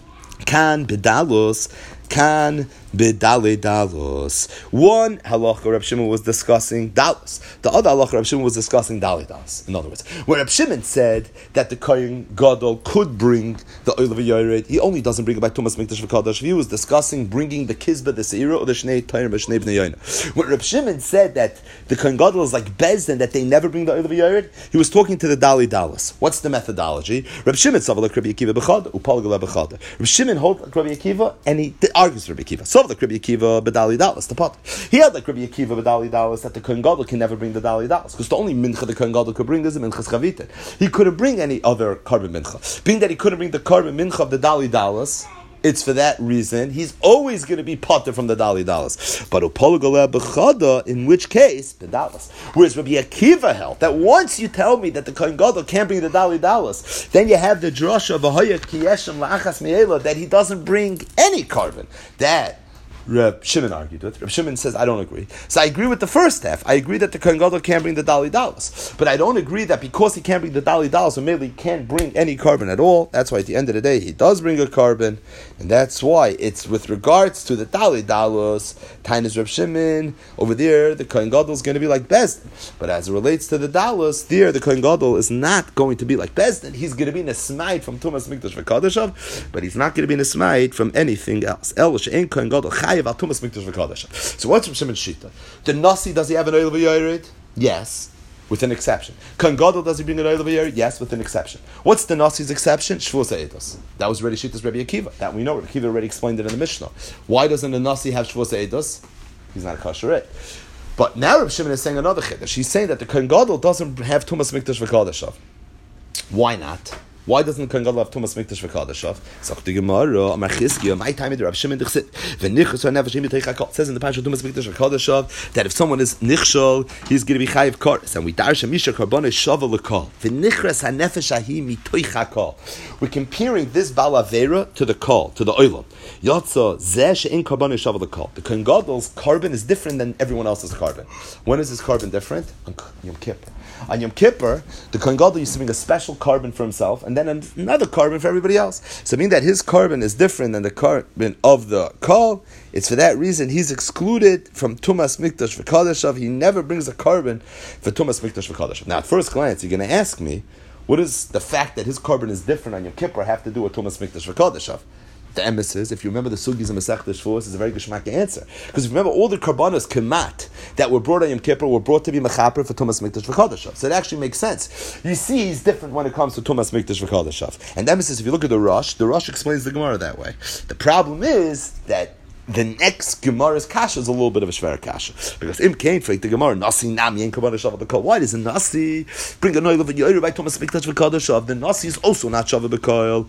Kan B'Dalus, Kan B'Dale Dalus. One halacha Reb Shimon was discussing Dalus. The other halacha Reb Shimon was discussing Dale Dalus. In other words, where Reb Shimon said that the Kohen Gadol could bring the oil of a Yored, he only doesn't bring it by Tumas Mikdash V'Kadash. He was discussing bringing the Kizba, the Seira, or the Shnei Tayr, B'Shnei B'nei Yoina. When Reb Shimon said that the Kohen Gadol is like Bezdin, that they never bring the oil of a Yored, he was talking to the Dale Dalus. What's the methodology? Reb Shimon said like Rabbi Akiva B'Chada, Upalgala B'Chada. Reb Shimon held like Rabbi Akiva, and he argues with Rabbi Akiva. So like Rabbi Akiva B'Dali Dallas, the pot. He held like Rabbi Akiva B'Dali Dallas that the Kohen Gadol can never bring the Dali Dallas, because the only mincha the Kohen Gadol could bring is the minchas chavita. He couldn't bring any other carbon mincha. Being that he couldn't bring the carbon mincha of the Dali Dallas, it's for that reason he's always going to be potter from the Dali Dallas. But Upologala B'Chada, in which case the Dallas. Whereas Rabbi Akiva held that once you tell me that the Kohen Gadol can't bring the Dali Dallas, then you have the drasha of Ahoyat Kiyeshem La'achas Me'ela that he doesn't bring any carbon. That Reb Shimon argued with. Reb Shimon says, I don't agree. So I agree with the first half. I agree that the Kohen Gadol can't bring the Dali Dallas. But I don't agree that because he can't bring the Dali Dallas, or maybe he can't bring any carbon at all. That's why at the end of the day, he does bring a carbon. And that's why it's with regards to the Dali Dallas, Tainas Reb Shimon, over there, the Kohen Gadol is going to be like Bezdin. But as it relates to the Dallas, there, the Kohen Gadol is not going to be like Bezdin. He's going to be Nesmait from Tumas Mikdash V'Kadashav, but he's not going to be Nesmait from anything else. El She'en Kohen Gadol so what's Reb Shimon's shita? The Nasi, does he have an oil of a Yored? Yes, with an exception. Kohen Gadol, does he bring an oil of a Yored? Yes, with an exception. What's the Nasi's exception? Shavuos Eidos. That was already Shita's Rabbi Akiva. That we know. Rabbi Akiva already explained it in the Mishnah. Why doesn't the Nasi have Shavuos Eidos? He's not a kasher. But now Reb Shimon is saying another chiddush. He's saying that the Kohen Gadol doesn't have Tumas Mikdash V'Kadashav. Why not? Why doesn't Kohen Gadol have Tumas Mikdash V'Kadashav? Sagt the Gemara, Amar Chizkiya, my time with Reb Shimon Dichsit, V'nichus v'nefesh It says in the Parsha Tumas Mikdash V'Kadashav that if someone is nichshol, he's going to be chayiv kares, and we darsha misha karbonah shava l'kol. V'nichras hanefesh ahi mitoich hakol. We're comparing this bal avera to the kol, to the oilam. Yotza zeh she'in karbonah shava l'kol. The Kohen Gadol's carbon is different than everyone else's carbon. When is his carbon different? On Yom Kippur. On Yom Kippur, the Kohen Gadol used to bring a special carbon for himself, and then another carbon for everybody else. So meaning that his carbon is different than the carbon of the Kol. It's for that reason he's excluded from Tumas Mikdash V'Kadashav. He never brings a carbon for Tumas Mikdash V'Kadashav. Now, at first glance, you're going to ask me, what does the fact that his carbon is different on Yom Kippur have to do with Tumas Mikdash V'Kadashav? The emissaries, if you remember the sugis of Masech Shavuos, is a very geshmak answer. Because if you remember, all the karbanos kemat that were brought on Yom Kippur were brought to be mechaper for Tumas Mikdash V'Kadashav. So it actually makes sense. You see, he's different when it comes to Tumas Mikdash V'Kadashav. And the emissaries, if you look at the Rosh explains the Gemara that way. The problem is that the next Gemara's kasha is a little bit of a shver kasha. Because Im came for the Gemara, Nasi Nam Yen Kabbalah Shav the Kol. Why does a Nasi bring a noil of a Yoyer by Tumas Mikdash V'Kadashav? The Nasi is also not Shav B'Koil.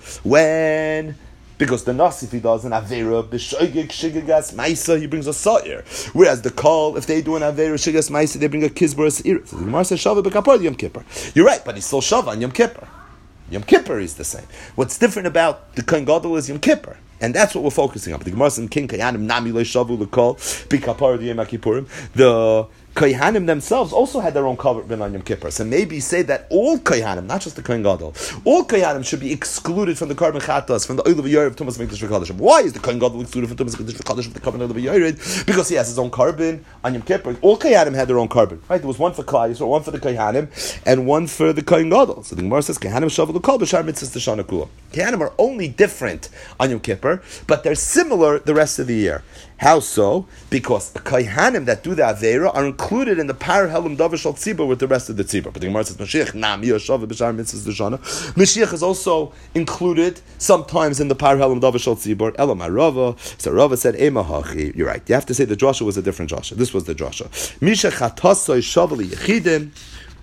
When? Because the Nasi, if he does an Avera, B'Shoigig, Shigagas, Maisa, he brings a Sa'ir. Whereas the Kol, if they do an Avera, Shigagas, Maisa, they bring a Kizbar, a Sa'ir. So the Gemara says Shava B'Kapar Yom Kippur. You're right, but he's still Shava on Yom Kippur. Yom Kippur is the same. What's different about the Kohen Gadol is Yom Kippur. And that's what we're focusing on. But the Gemara says, King Kayanim, Nami Le Shavu L'Kol, B'Kapar Yom Kippurim. The Kohanim themselves also had their own carbon on Yom Kippur. So maybe say that all Kohanim, not just the Kohen Gadol, all Kohanim should be excluded from the carbon chatas, from the oil of a Yored of Tumas Mikdash V'Kadashav. Why is the Kohen Gadol excluded from Tumas Mikdash V'Kadashav, the carbon oil of a Yored? Because he has his own carbon on Yom Kippur. All Kohanim had their own carbon. Right? There was one for Klal Yisrael, one for the Kohanim, and one for the Kohen Gadol. So the Gemara says, Kohanim Shavu L'Kol B'Shar Mitzvahs T'Shana Kula. Kohanim are only different on Yom Kippur, but they're similar the rest of the year. How so? Because the Kohanim that do the Aveira are included in the Par Helam Davish al Tzibur with the rest of the Tzibur. But the Gemara says, Mashiach Nam Yoshav B'Shar Mitzvahs D'Shana. Mashiach is also included sometimes in the Par Helam Davish al Tzibur. Elam Rava. So Rava said, Ema Hachi. You're right. You have to say the drasha was a different drasha. This was the drasha. Misha Chatasoi Shavali Yechidim.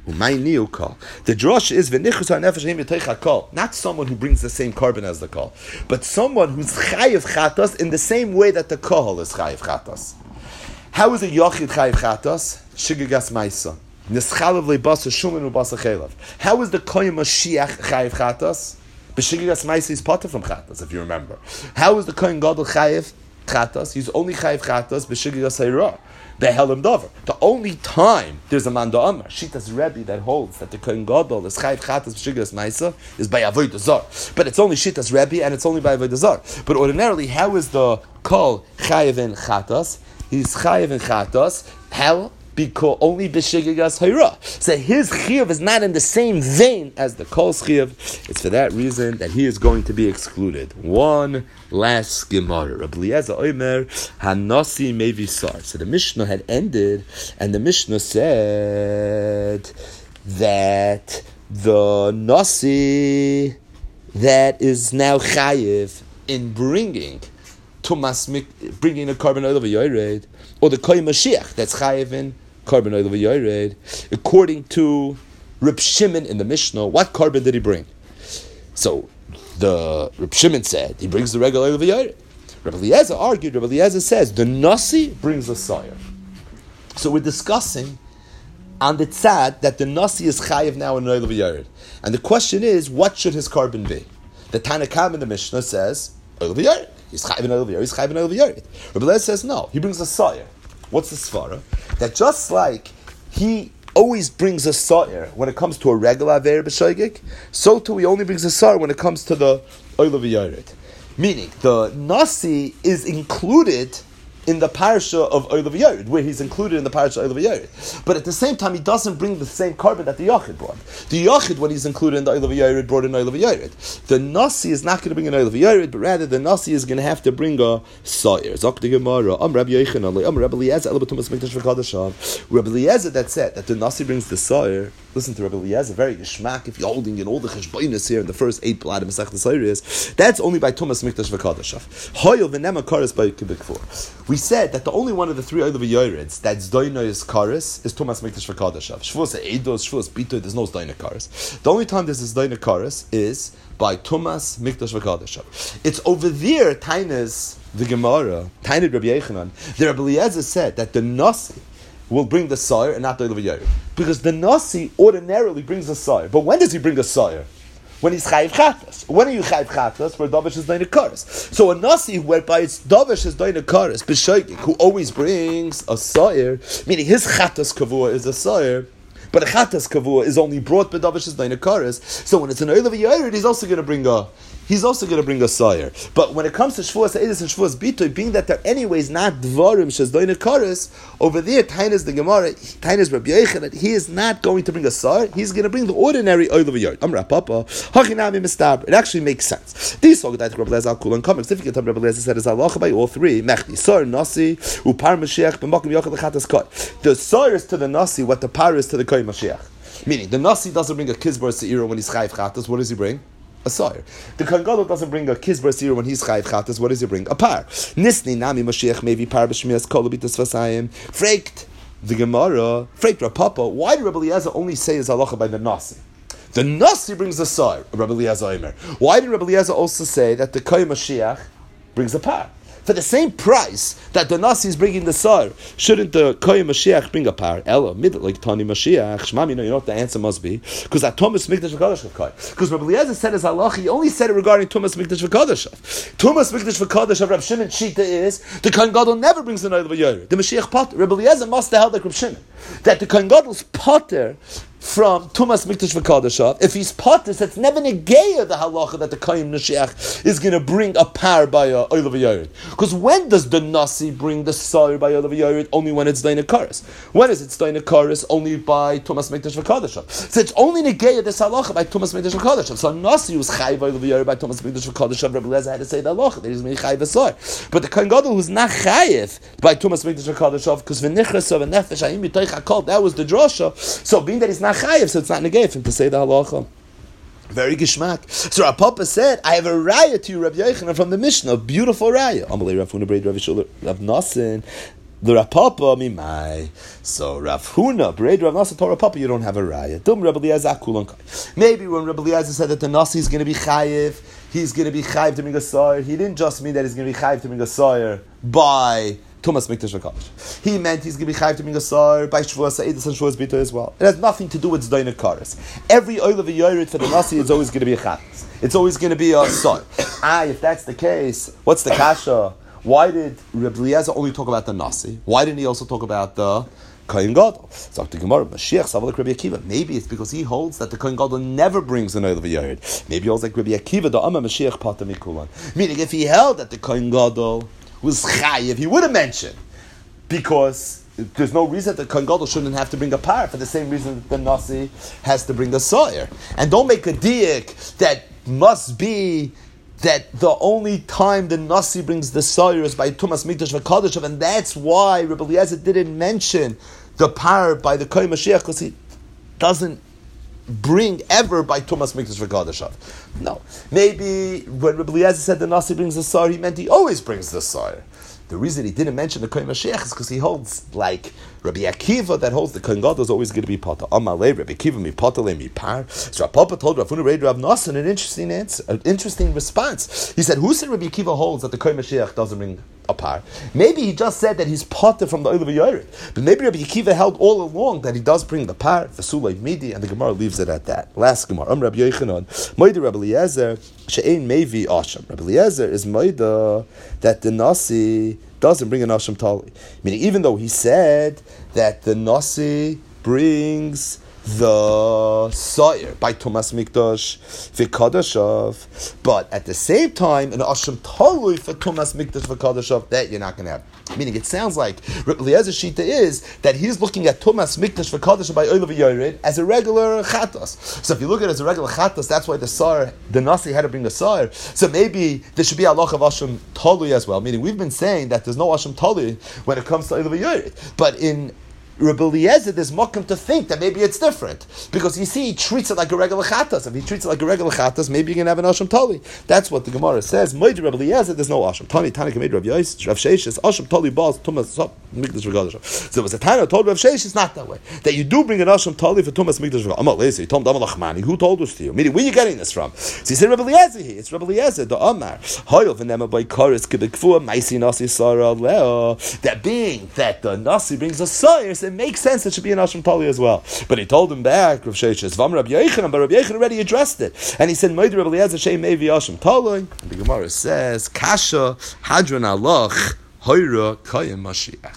The drosh is not someone who brings the same carbon as the kol, but someone who's chayiv chatos in the same way that the kol is chayiv chatos. How is a yochid chayiv chatos? Shigigas ma'isa. Nischalav lebasa shumin ubasa chelav. How is the kohen Mashiach chayiv chatos? B'shigigas ma'isa is potter from chatos, if you remember. How is the kohen gadol chayiv chatos? He's only chayiv chatos b'shigigas hayra. The only time there's a manda amar, Shitas Rebbe, that holds that the Kohen Gadol is chayiv chatas b'shigas ma'isa is by avodah zar. But it's only Shitas Rebbe and it's only by avodah zar. But ordinarily, how is the kol chayiv in chatas? He's chayiv in chatas. How? Because only b'shigas hayra. So his chiyuv is not in the same vein as the kol's chiyuv. It's for that reason that he is going to be excluded. One last Gemara. Rabbi Eliezer Omer Hanasi Mevisar. So the Mishnah had ended, and the Mishnah said that the Nasi that is now chayiv in bringing a carbon oil of a yored, or the kohen Mashiach that's chayiv in carbon oil of a yored, according to Reb Shimon in the Mishnah, what carbon did he bring? So the Reb Shimon said he brings the regular oil of a yored. Rabbi Eliezer argued. Rabbi Eliezer says the nasi brings the sire. So we're discussing on the tzad that the nasi is chayiv now in oil of a yored, and the question is, what should his carbon be? The Tanakam in the Mishnah says oil of a yored. He's chayiv in oil of a yored. He's chayiv in oil of a yored. Rabbi Eliezer says no. He brings a sire. What's the svara? That just like he always brings a sa'ir when it comes to a regular aver b'shoigik, so too he only brings a sa'ir when it comes to the oil of a yored. Meaning, the nasi is included in the parasha of oil of a yored, where he's included in the parasha of oil of a yored. But at the same time, he doesn't bring the same carbon that the yachid brought. The yachid, when he's included in the oil of a yored, brought an oil of a yored. The nasi is not going to bring an oil of a yored, but rather the nasi is going to have to bring a sa'ir. Rabbi Eliezer that said that the nasi brings the sa'ir. Listen to Rabbi Eliezer, very geschmack. If you're holding in all the cheshbonis here in the first 8 blad of Masech T'Sayris, that's only by Tumas Mikdash v'Kadashav. Hoyel v'nema kares by Kibikfor. We said that the only one of the 3 oil of Yoreds that's Doinois kares is Tumas Mikdash v'Kadashav. Shvuas Eidos, Shvuas Bitoy, there's no Doina kares. The only time there's this Doina kares is by Tumas Mikdash v'Kadashav. It's over there, Tainas the Gemara, Tainid Rabbi Yechanan. The Rabbi Eliezer said that the nasi will bring the sire and not the oil of a yored. Because the nasi ordinarily brings a sire. But when does he bring a sire? When he's chayiv chatas. When are you chayiv chatas? Where davish is doing a kares. So a nasi whereby it's davish is doing a kares, b'shoigik, who always brings a sire, meaning his chatas kavua is a sire, but a chatas kavua is only brought by davish is doing a kares. So when it's an oil of a yored, he's also going to bring a sire. But when it comes to Shvuas Eidos and Shvuas Bitoy, being that they're anyways not Dvarim Shazdoina Kares, over there, Tainas the Gemara, Tainas Rabbi Yechanan, he is not going to bring a sire, he's going to bring the ordinary oil of a yard. Amra Papa, Hachinami Mistab. It actually makes sense. These are that Rabbi Eliezer Kul and Comics. If you get Rabbi Eliezer said is halacha by all 3, Mechti, Sar, Nasi, Upar Mashiach, B'makim Yochel Chatas Koi. The sire is to the Nasi what the par is to the Koi Mashiach. Meaning, the Nasi doesn't bring a Kizbar Seira when he's Chayiv Chatas. What does he bring? A sire. The Kohen Gadol doesn't bring a kizbar sira when he's chayiv chatas. What does he bring? A par. Nisni nami Mashiach maybe par b'shmias kol ubitas vasayim. Freikt the Gemara. Freikt Rapapa. Why did Rabbi Eliezer only say his halacha by the nasi? The nasi brings a sire. Rabbi Eliezer Omer. Why did Rabbi Eliezer also say that the Kohen Mashiach brings a par? For the same price that the nasi is bringing the sire, shouldn't the Kohen Mashiach bring a par? Ella, like Tani Mashiach, Shmami, you know what the answer must be? Because that Tumas Mikdash v'Kadashav Kohen. Because Rabbi Eliezer said his halacha, he only said it regarding Tumas Mikdash v'Kadashav. Tumas Mikdash v'Kadashav, Rabbi Shimon Shita is, the Kohen Gadol never brings an oil of a yored. The Mashiach potter. Rabbi Eliezer must have held like Rabbi Shimon, that the Kohen Gadol's potter from Tumas Mikdash v'Kadashav. If he's potter, so it's never negeya the halacha that the Kohen Mashiach is going to bring a par by a oil of a yored. Because when does the nasi bring the sire by oil of a yored? Only when it's Daina Karis. When is it Daina Karis? Only by Tumas Mikdash v'Kadashav. So it's only negeya this halacha by Tumas Mikdash v'Kadashav. So nasi was chayiv oil of a yored by Tumas Mikdash v'Kadashav. Rabbi Eliezer had to say the halacha that he's going to chayiv a sire. But the Kohen Gadol who's not chayiv by Tumas Mikdash v'Kadashav, because v'nichras of a nefesh ha'im b'toich hakol, that was the drasha. So being that he's not chayiv, so it's not negay for him to say the halacha. Very geschmack. So Rav Papa said, I have a raya to you, Rabbi Yochanan, from the Mishnah, a beautiful raya. Amalei Rav Huna Breid Rav Shul Rav Nasin. The Rav Papa mimai. So Rav Huna, Bered Rav Nasa told Rav Papa, you don't have a raya. Dum Rabbi Eliezer kulon kai. Maybe when Rabbi Eliezer said that the Nasi is going to be chayiv, he's going to be chayiv to bring a soyer. He didn't just mean that he's going to be chayiv to bring a soyer by Tumas Mikdash V'Kodesh. He meant he's going to be chayiv to bring a soyer by Shavuos Ha'edus and Shavuos Bito as well. It has nothing to do with Zdaina Karas. Every oil of a yored for the Nasi is always going to be a chatas. It's always going to be a soyer. If that's the case, what's the kasha? Why did Rabbi Eliezer only talk about the Nasi? Why didn't he also talk about the Kohen Gadol? So the Gemara, Mashiach Savalek Rabbi Akiva. Maybe it's because he holds that the Kohen Gadol never brings an oil of a yard. Maybe he holds like Rabbi Akiva, the Amma Mashiach Pata Mikulan. Meaning, if he held that the Kohen Gadol was chayiv, he would have mentioned, because there's no reason that the Kohen Gadol shouldn't have to bring a par for the same reason that the Nasi has to bring the Sawyer. And don't make a diak that must be that the only time the Nasi brings the Sawyer is by Tumas Mikdash V'Kodesh, and that's why Rabbi Eliezer didn't mention the par by the Kohen Mashiach, because he doesn't bring ever by Tumas Mikdash V'Kodesh. No. Maybe when Rabbi Eliezer said the Nasi brings the Sawyer, he meant he always brings the Sawyer. The reason he didn't mention the Kohen Mashiach is because he holds like Rabbi Akiva that holds the Kohen Gadol is always going to be Pata. Amalei Rabbi Akiva mi Pata le mi par. So Rav Papa told Rav Huna Reid Rav Nasan an interesting answer, an interesting response. He said, "Who said Rabbi Akiva holds that the Kohen Mashiach doesn't bring a par?" Maybe he just said that he's Pata from the oil of a yored, but maybe Rabbi Akiva held all along that he does bring the par, the Sulay Midi, and the Gemara leaves it at that. Last Gemara, Rabbi Yochanan, Moed Rabbi Eliezer she'ein mevi asham. Rabbi Eliezer is Moed that the Nasi doesn't bring an Asham Tali. Meaning, even though he said that the Nasi brings the Sa'ir by Tumas Mikdash V'Kadashav, but at the same time, an Asham Tali for Tumas Mikdash V'Kadashav, that you're not going to have. Meaning, it sounds like Rabbi Eliezer's shita is that he's looking at Tumas Mikdash V'Kadashav by Oil of Yored as a regular Chatas. So if you look at it as a regular Chatas, that's why the Nasi had to bring the Sa'ir. So maybe there should be a halach of Asham Tali as well. Meaning, we've been saying that there's no Asham Tali when it comes to Oil of Yored. But in Rabbi Eliezer, there's mokum to think that maybe it's different. Because you see, he treats it like a regular chatas. If he treats it like a regular chatas, maybe you can have an Asham Tali. That's what the Gemara says. Moed Rabbi Eliezer, there's no Asham Tali. Tani Kamed Rav Yos, Rav Sheshes, Asham Tali Bals, Tumas Mikdash V'Kodesh. So it was a Tana told Rav Sheshes, it's not that way. That you do bring an Asham Tali for Tumas Mikdash V'Kodesh. Amal Lezi, he told him, Amalachmani, who told this to you? Meaning, where are you getting this from? So he said, Rabbi Eliezer here. It's Rabbi Eliezer, the Amar. Hoyel v'nema by Koris, Kibikfua, Maisi Nasi Sarah Leo. That being that the Nasi brings a Sa'ir, so it makes sense it should be an Asham Tali as well. But he told him back, Rav Sheshes, Vam Rabbi Yochanan, but Rabbi Yochanan already addressed it. And he said, Moed Rabbi Eliezer Shei Mevi Asham Tali. And the Gemara says, Kasha Hadran Alach Hoira Kayim Mashiach.